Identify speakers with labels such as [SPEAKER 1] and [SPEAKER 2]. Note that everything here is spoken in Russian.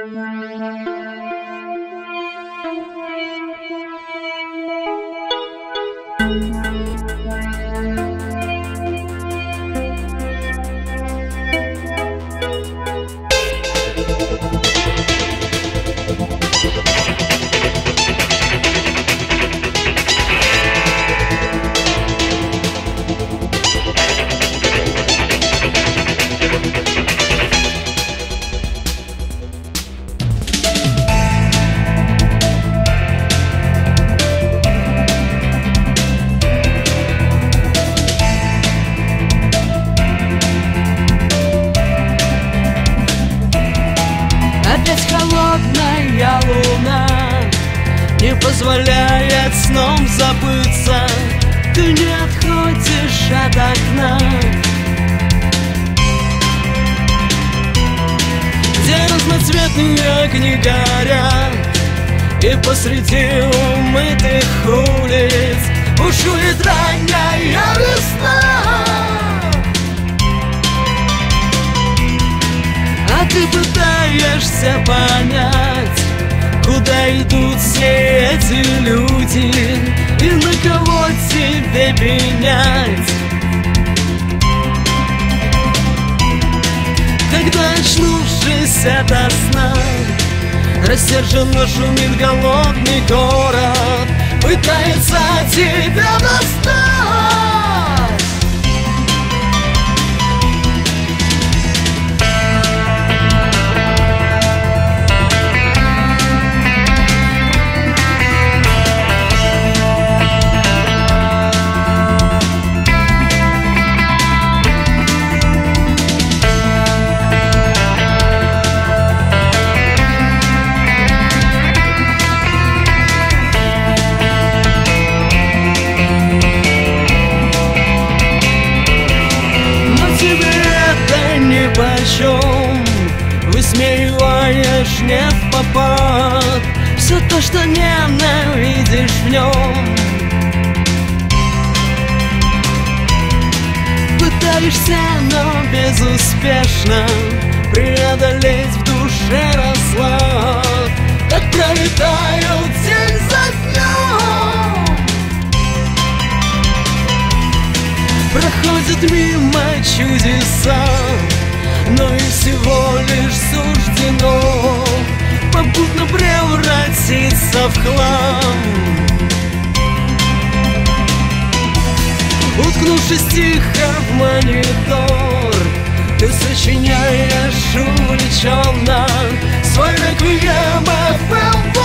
[SPEAKER 1] Опять холодная луна не позволяет сном забыться. Ты не отходишь от окна, где разноцветные огни горят, и посреди умытых улиц бушует ранняя весна. А ты пытаешься понять, куда идут все эти люди и на кого тебе пенять. Когда, очнувшись ото сна, рассерженно шумит голодный город, пытается тебя достать. Высмеиваешь не впопад все то, что ненавидишь в нем. Пытаешься, но безуспешно преодолеть в душе разлад, как пролетают день за днем. Проходят мимо чудеса, но и всего лишь суждено попутно превратиться в хлам. Уткнувшись тихо в монитор, ты сочиняешь увлеченно свой реквием.